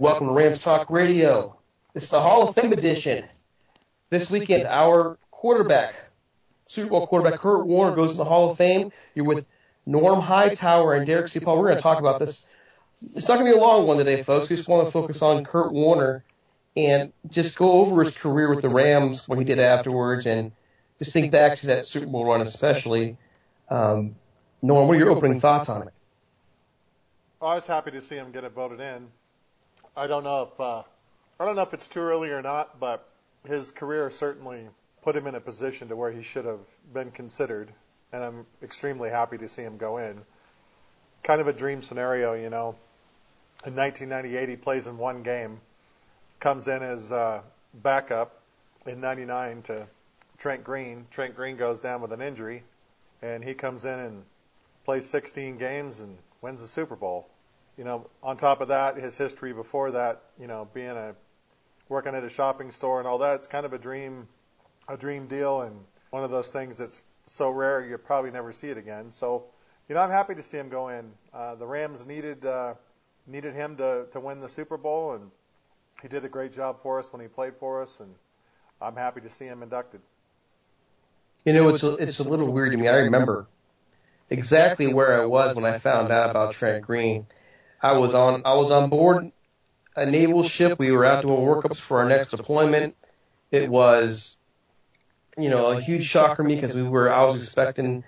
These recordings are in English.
Welcome to Rams Talk Radio. It's the Hall of Fame edition. This weekend, our quarterback, Super Bowl quarterback Kurt Warner, goes to the Hall of Fame. You're with Norm Hightower and Derek C. Paul. We're going to talk about this. It's not going to be a long one today, folks. We just want to focus on Kurt Warner and just go over his career with the Rams, what he did afterwards, and just think back to that Super Bowl run especially. Norm, what are your opening thoughts on it? Well, I was happy to see him get it voted in. I don't know if it's too early or not, but his career certainly put him in a position to where he should have been considered, and I'm extremely happy to see him go in. Kind of a dream scenario, you know. In 1998, he plays in one game, comes in as backup in 99 to Trent Green. Trent Green goes down with an injury, and he comes in and plays 16 games and wins the Super Bowl. You know, on top of that, his history before that, you know, working at a shopping store and all that, it's kind of a dream deal, and one of those things that's so rare you probably never see it again. So, you know, I'm happy to see him go in. The Rams needed him to win the Super Bowl, and he did a great job for us when he played for us, and I'm happy to see him inducted. You know, it's a little weird to me. I remember exactly where I was when I found out about Trent Green. I was on board a naval ship. We were out doing workups for our next deployment. It was, you know, a huge shock for me because I was expecting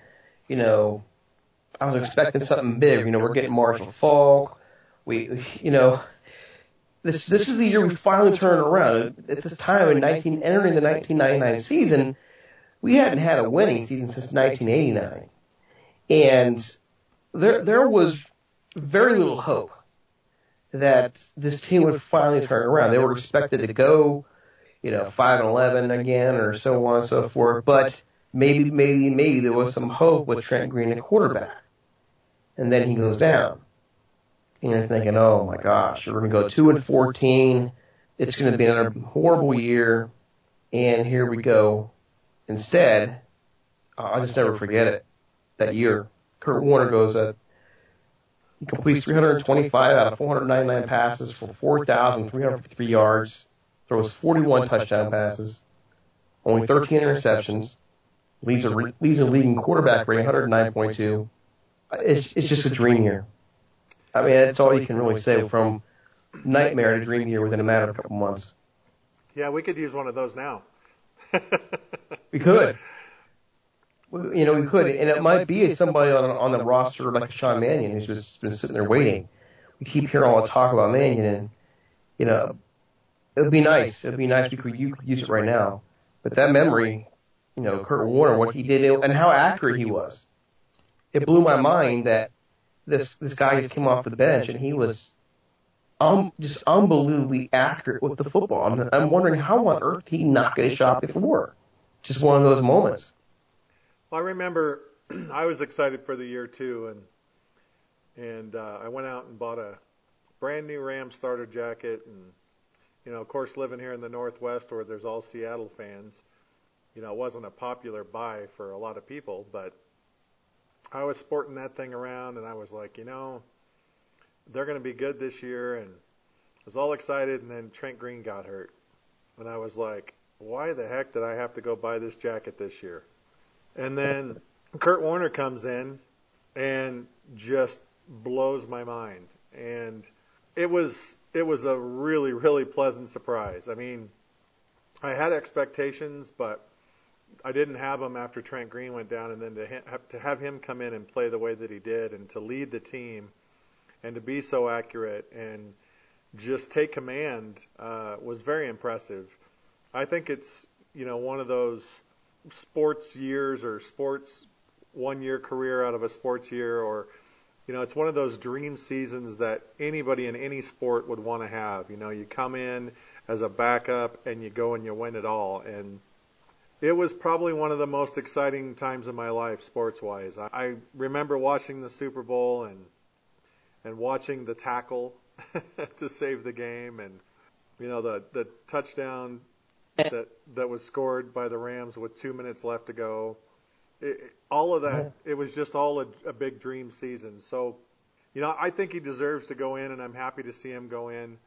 something big. You know, we're getting Marshall Faulk. This is the year we finally turned around. At this time entering the 1999 season, we hadn't had a winning season since 1989. And there was very little hope that this team would finally turn around. They were expected to go, 5-11 again or so on and so forth. But maybe there was some hope with Trent Green at quarterback. And then he goes down. And you're thinking, oh my gosh, we're going to go 2-14. It's going to be another horrible year. And here we go. Instead, I'll just never forget it. That year, Kurt Warner he completes 325 out of 499 passes for 4,353 yards, throws 41 touchdown passes, only 13 interceptions, leads a leading quarterback rating 109.2. It's just a dream year. I mean, that's all you can really say, from nightmare to dream year within a matter of a couple months. Yeah, we could use one of those now. We could. We could, and it might be somebody on the roster like Sean Mannion who's just been sitting there waiting. We keep hearing all the talk about Mannion, and it would be nice. It would be nice you could use it right now. But that memory, Kurt Warner, what he did, and how accurate he was, it blew my mind that this guy just came off the bench and he was just unbelievably accurate with the football. I'm wondering how on earth he not get a shot before. Just one of those moments. Well, I remember I was excited for the year too, and I went out and bought a brand new Rams starter jacket, and of course, living here in the Northwest where there's all Seattle fans, it wasn't a popular buy for a lot of people, but I was sporting that thing around, and I was like, they're going to be good this year, and I was all excited, and then Trent Green got hurt, and I was like, why the heck did I have to go buy this jacket this year? And then Kurt Warner comes in and just blows my mind. And it was a really, really pleasant surprise. I mean, I had expectations, but I didn't have them after Trent Green went down. And then to have him come in and play the way that he did, and to lead the team, and to be so accurate and just take command was very impressive. I think it's, one of those sports years, or sports 1 year career out of a sports year, or it's one of those dream seasons that anybody in any sport would want to have. You come in as a backup and you go and you win it all, and it was probably one of the most exciting times of my life sports wise. I remember watching the Super Bowl and watching the tackle to save the game, and the touchdown that was scored by the Rams with 2 minutes left to go. All of that, it was just all a big dream season. So, I think he deserves to go in, and I'm happy to see him go in.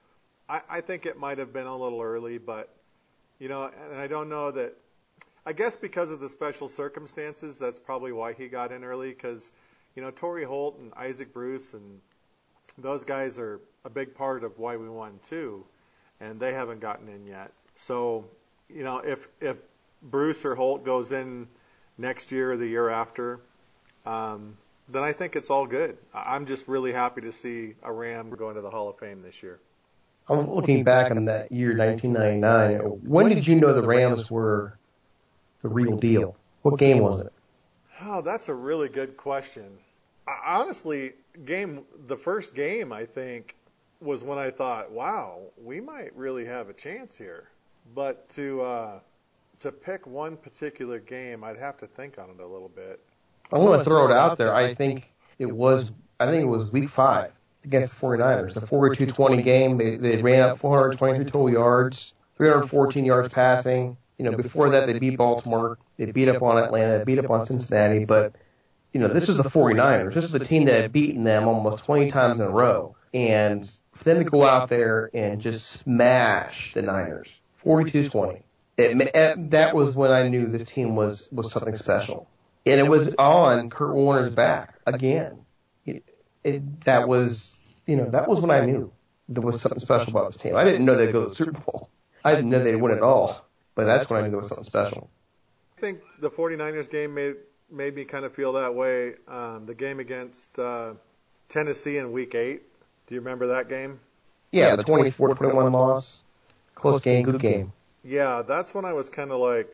I think it might have been a little early, but, and I don't know that. I guess because of the special circumstances, that's probably why he got in early because, Torrey Holt and Isaac Bruce and those guys are a big part of why we won too, and they haven't gotten in yet. So, if Bruce or Holt goes in next year or the year after, then I think it's all good. I'm just really happy to see a Ram go into the Hall of Fame this year. I'm looking back on that year, 1999. When did you know the Rams were the real deal? What game was it? Oh, that's a really good question. Honestly, the first game, I think, was when I thought, wow, we might really have a chance here. But to pick one particular game, I'd have to think on it a little bit. I'm going to throw it out there. I think it was week 5 against the 49ers. The 42-20 game, they ran up 423 total yards, 314 yards passing. Before that, they beat Baltimore. They beat up on Atlanta. They beat up on Cincinnati. But, this is the 49ers. This is the team that had beaten them almost 20 times in a row. And for them to go out there and just smash the Niners, 42-20, that was when I knew this team was something special. And it was on Kurt Warner's back again. That was when I knew there was something special about this team. I didn't know they'd go to the Super Bowl. I didn't know they'd win it all. But that's when I knew there was something special. I think the 49ers game made me kind of feel that way. The game against Tennessee in Week 8. Do you remember that game? Yeah, the 24-21 loss. Close game, good game. Yeah, that's when I was kind of like,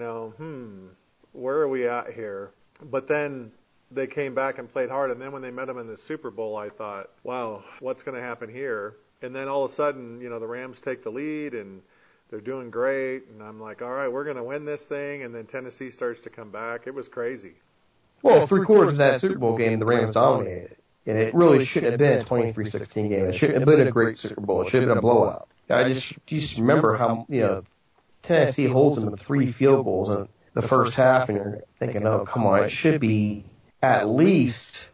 where are we at here? But then they came back and played hard, and then when they met them in the Super Bowl, I thought, wow, what's going to happen here? And then all of a sudden, the Rams take the lead, and they're doing great, and I'm like, all right, we're going to win this thing, and then Tennessee starts to come back. It was crazy. Well, 3/4 of that Super Bowl game, the Rams dominated, and it really shouldn't have been a 23-16 game. It shouldn't have been a great Super Bowl. It should have been a blowout. I just remember how, Tennessee holds them with 3 field goals in the first half, and you're thinking, oh, come on, it should be at least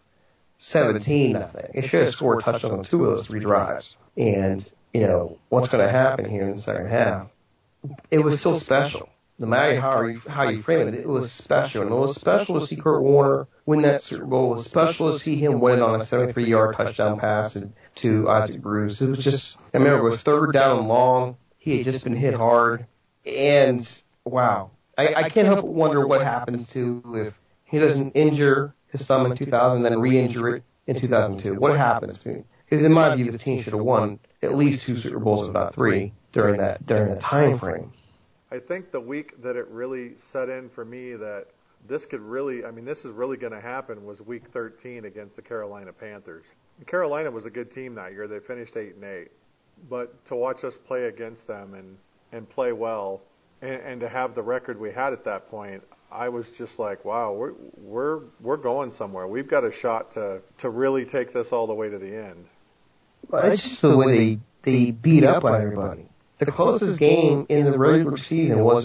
17-0. It should have scored touchdowns on 2 of those 3 drives. And, what's going to happen here in the second half? It was still special. No matter how you frame it, it was special. And it was special to see Kurt Warner win that Super Bowl. It was special to see him win on a 73-yard touchdown pass to Isaac Bruce. It was just, I remember it was 3rd down and long. He had just been hit hard. And, wow. I can't help but wonder what happens if he doesn't injure his thumb in 2000 and then re-injure it in 2002. What happens? Because in my view, the team should have won at least 2 Super Bowls, if not 3, during that time frame. I think the week that it really set in for me that this is really going to happen was Week 13 against the Carolina Panthers. And Carolina was a good team that year. They finished 8-8. But to watch us play against them and play well and to have the record we had at that point, I was just like, wow, we're going somewhere. We've got a shot to really take this all the way to the end. Well, it's just the way they beat up on everybody. The closest game in the regular season was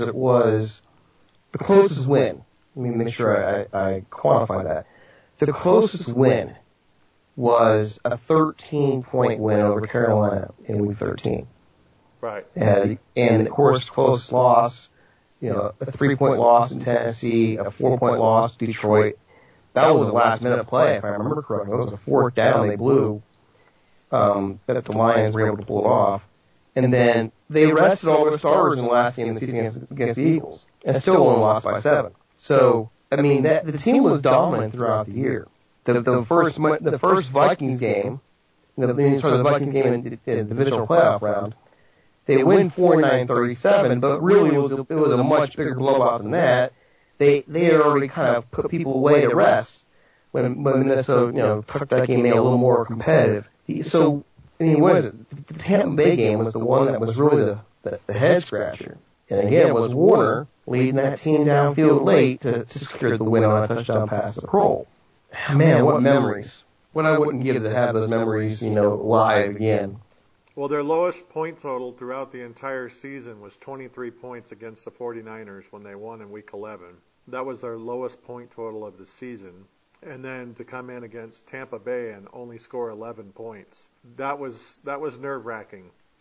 the closest win. Let me make sure I quantify that. The closest win was a 13-point win over Carolina in Week 13. Right. And of course, close loss, a 3-point loss in Tennessee, a 4-point loss in Detroit. That was a last-minute play, if I remember correctly. It was a 4th down they blew that the Lions were able to pull it off. And then they rested all their starters in the last game of the season against the Eagles, and still only lost by 7. So, I mean, the team was dominant throughout the year. The first Vikings game, the Vikings game in the divisional playoff round, they win 49-37, but really it was a much bigger blowout than that. They had already kind of put people away to rest when Minnesota took that game a little more competitive. So, I mean, what is it? The Tampa Bay game was the one that was really the head scratcher. And again, it was Warner leading that team downfield late to secure the win on a touchdown pass to Kroll. Man, what memories. What I wouldn't give to have those memories, live again. Well, their lowest point total throughout the entire season was 23 points against the 49ers when they won in Week 11. That was their lowest point total of the season. And then to come in against Tampa Bay and only score 11 points. That was nerve-wracking.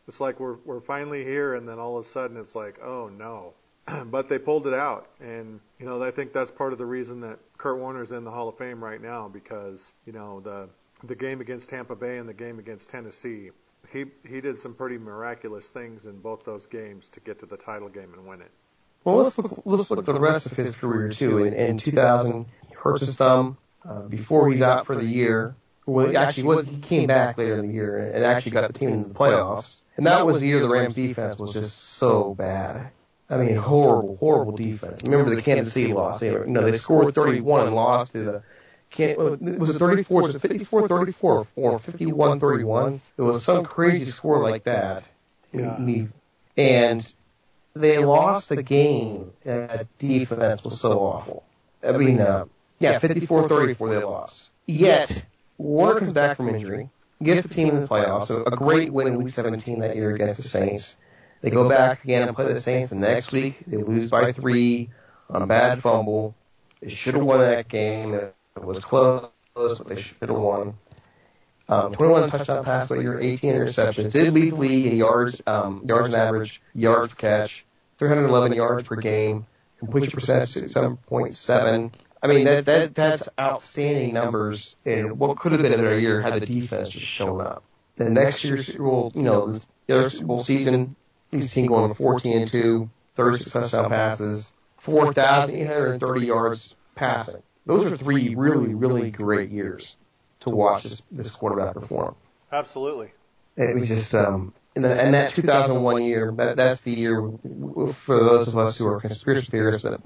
It's like we're finally here, and then all of a sudden it's like, oh no. But they pulled it out, and I think that's part of the reason that Kurt Warner's in the Hall of Fame right now, because the game against Tampa Bay and the game against Tennessee, he did some pretty miraculous things in both those games to get to the title game and win it. Well, let's look at the rest of his career too. In 2000, he hurts his thumb before he's out for the year. Well, he came back later in the year and actually got the team into the playoffs. And that was the year the Rams defense was just so bad. I mean, horrible defense. Remember the Kansas City loss? They scored 31 and lost to the. Was it 34? Was it 54-34 or 51-31? It was some crazy score like that. Yeah. And they lost the game. Defense was so awful. I mean, 54-34 they lost. Yet, Warner comes back from injury, gets the team in the playoffs, so a great win in Week 17 that year against the Saints. They go back again and play the Saints the next week. They lose by 3 on a bad fumble. They should have won that game. It was close, but they should have won. 21 touchdown pass that year, 18 interceptions. Did lead the league in yards and average, yards per catch, 311 yards per game, completion percentage 7.7. I mean, that's outstanding numbers in what could have been a better year had the defense just shown up. The next year's Super Bowl, the other Super Bowl season, these teams going 14-2, 36 touchdown passes, 4,830 yards passing. Those are 3 really, really great years to watch this quarterback perform. Absolutely. It was just, and that 2001 year, that's the year for those of us who are conspiracy theorists that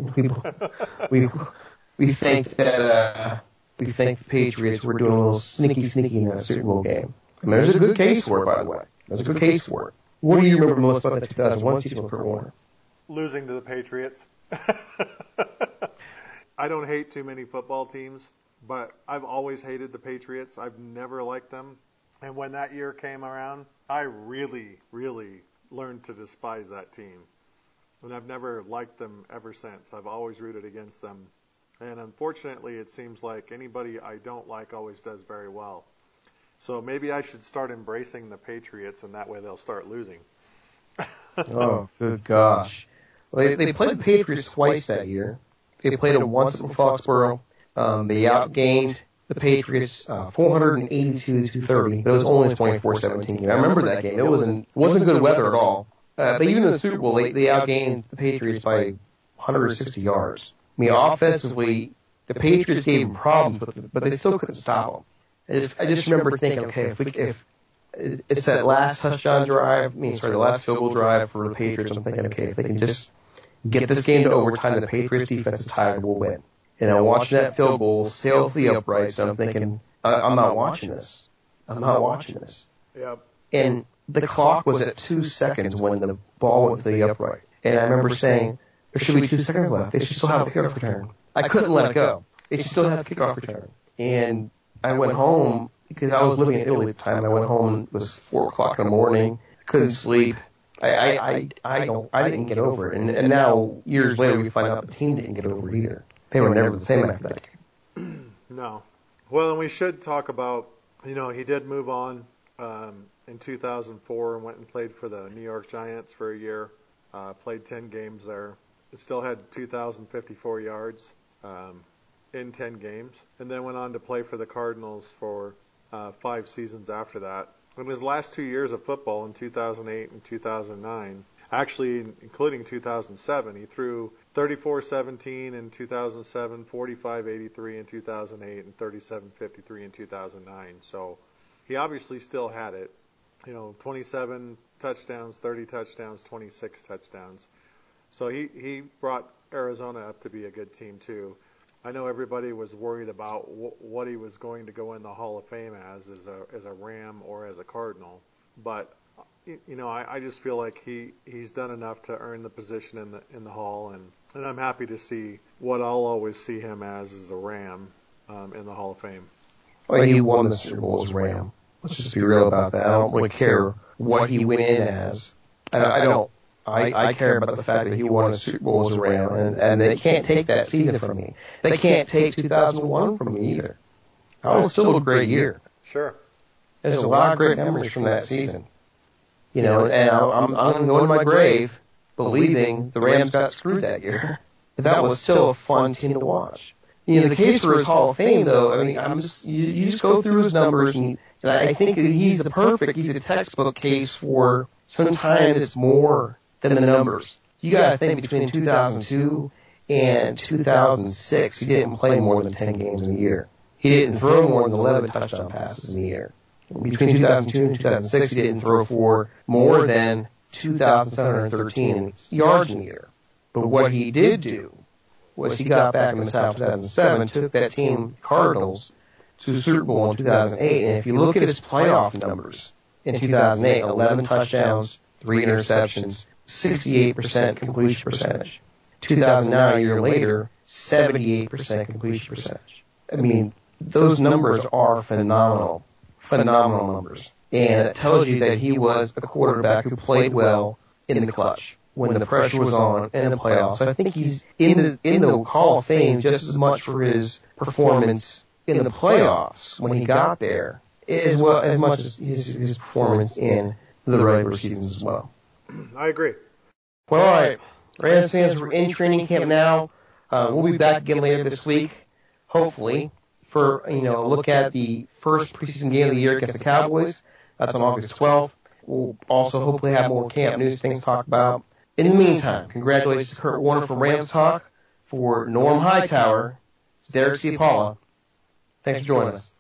we think that the Patriots were doing a little sneaky in that Super Bowl game. And there's a good case for it, by the way. There's a good case for it. What do you remember most about the 2001 season with Kurt Warner? Losing to the Patriots. I don't hate too many football teams, but I've always hated the Patriots. I've never liked them. And when that year came around, I really, really learned to despise that team. And I've never liked them ever since. I've always rooted against them. And unfortunately, it seems like anybody I don't like always does very well. So maybe I should start embracing the Patriots, and that way they'll start losing. Oh, good gosh. Well, they played the Patriots twice that year. They played them once at Foxborough. They outgained the Patriots 482-230. But it was only a 24-17 game. I remember that game. It wasn't good weather at all. But even in the Super Bowl, they outgained the Patriots by 160 yards. I mean, offensively, the Patriots gave them problems, but they still couldn't stop them. I just remember thinking, okay, if it's that last touchdown drive, the last field goal drive for the Patriots, I'm thinking, okay, if they can just get this game to overtime, the Patriots defense is tired, we'll win. And I'm watching that field goal sail through the uprights, and I'm thinking, I'm not watching this. Yep. And the clock was at 2 seconds when the ball went to the upright. And I remember saying, there should be 2 seconds left. They should still have a kickoff return. I couldn't let it go. They should still have a kickoff return. And I went home, because I was living in Italy at the time. I went home, it was 4 o'clock in the morning, couldn't sleep. I didn't get over it. And now, years later, we find out the team didn't get over it either. They were never the same after that game. No. Well, and we should talk about, he did move on in 2004 and went and played for the New York Giants for a year. Played 10 games there. Still had 2,054 yards in 10 games. And then went on to play for the Cardinals for 5 seasons after that. In his last 2 years of football, in 2008 and 2009, actually including 2007, he threw 34-17 in 2007, 45-83 in 2008, and 37-53 in 2009. So he obviously still had it. 27 touchdowns, 30 touchdowns, 26 touchdowns. So he brought Arizona up to be a good team too. I know everybody was worried about what he was going to go in the Hall of Fame as a Ram or as a Cardinal, but I just feel like he's done enough to earn the position in the Hall, and I'm happy to see what I'll always see him as a Ram in the Hall of Fame. Well, he won the Super Bowl as Ram. Let's just be real about that. I don't really care what he went in as. I don't. I care about the fact that he won a Super Bowl as a Ram, and they can't take that season from me. They can't take 2001 from me either. That was still a great year. Sure. There's a lot of great memories from that season. You know, and I'm going to go into my grave believing the Rams got screwed that year. But that was still a fun team to watch. You know, the case for his Hall of Fame, though, I mean, you just go through his numbers, and I think that he's a textbook case for sometimes it's more than the numbers. You got to think between 2002 and 2006, he didn't play more than 10 games in a year. He didn't throw more than 11 touchdown passes in a year. Between 2002 and 2006, he didn't throw for more than 2,713 yards in a year. But what he did do was he got back in the South 2007, took that team, Cardinals, to the Super Bowl in 2008. And if you look at his playoff numbers in 2008, 11 touchdowns, 3 interceptions, 68% completion percentage. 2009, a year later, 78% completion percentage. I mean, those numbers are phenomenal numbers. And it tells you that he was a quarterback who played well in the clutch when the pressure was on in the playoffs. So I think he's in the Hall of Fame just as much for his performance in the playoffs when he got there, as much as his performance in the regular seasons as well. I agree. Well, all right. Rams fans, we're in training camp now. We'll be back again later this week, hopefully, for a look at the first preseason game of the year against the Cowboys. That's on August 12th. We'll also hopefully have more camp news things to talk about. In the meantime, congratulations to Kurt Warner from Rams Talk. For Norm Hightower, it's Derek C. Paula. Thanks for joining us.